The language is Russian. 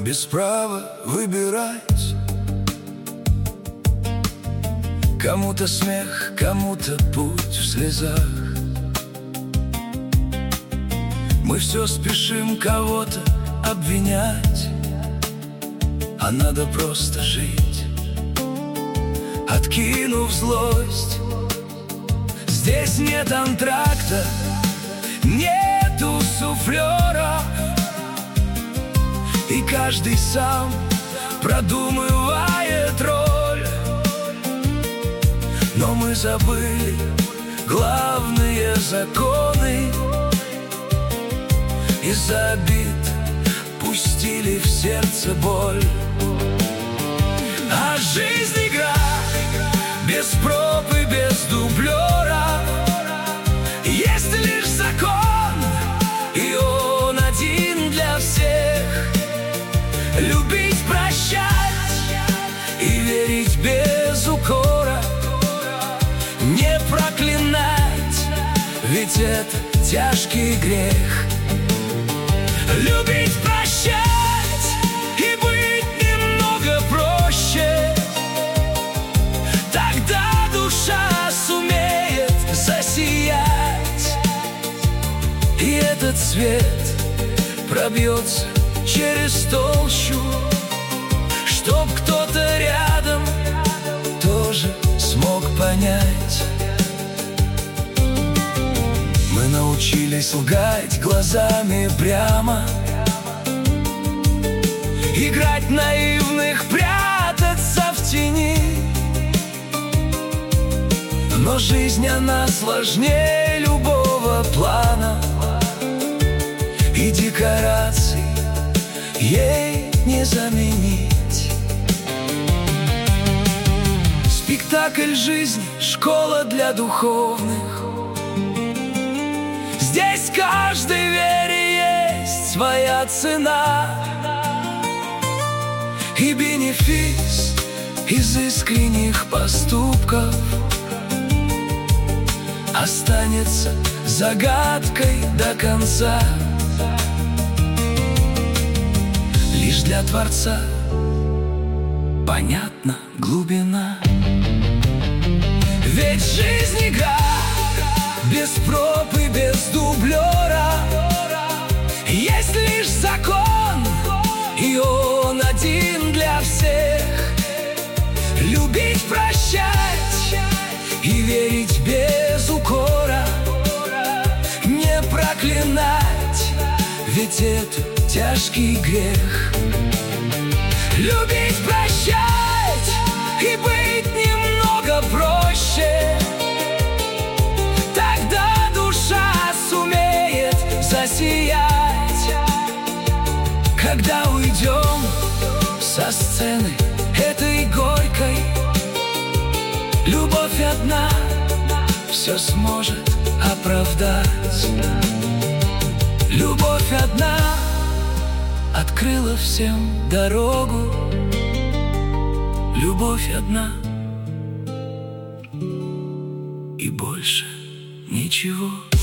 без права выбирать. Кому-то смех, кому-то путь в слезах. Мы все спешим кого-то обвинять, а надо просто жить, откинув злость. Здесь нет антракта, нету суфлеров, и каждый сам продумывает роль. Но мы забыли главные законы, из-за обид пустили в сердце боль. А жизнь игра, без проб и без дублера. Есть лишь закон, и он один для всех. Любить, прощать и верить без укора. Не проклинать, ведь это тяжкий грех. Любить, прощать и быть немного проще, тогда душа сумеет засиять, и этот свет пробьется через толщу, чтоб кто-то рядом тоже смог понять. Мы научились лгать глазами прямо, играть наивных, прятаться в тени. Но жизнь, она сложнее любого плана, и декораций ей не заменить. Спектакль жизни, школа для духовных. Здесь каждой вере есть своя цена, и бенефис из искренних поступков останется загадкой до конца. Лишь для Творца понятна глубина. Ведь жизнь игра, без проб и без дублера. Есть лишь закон, и он один для всех. Любить, прощать и верить без укора. Не проклинать, ведь это тяжкий грех. Любить, прощать и быть немного проще, тогда душа сумеет засиять. Когда уйдем со сцены этой горькой, любовь одна все сможет оправдать. Любовь одна открыла всем дорогу. Любовь одна и больше ничего.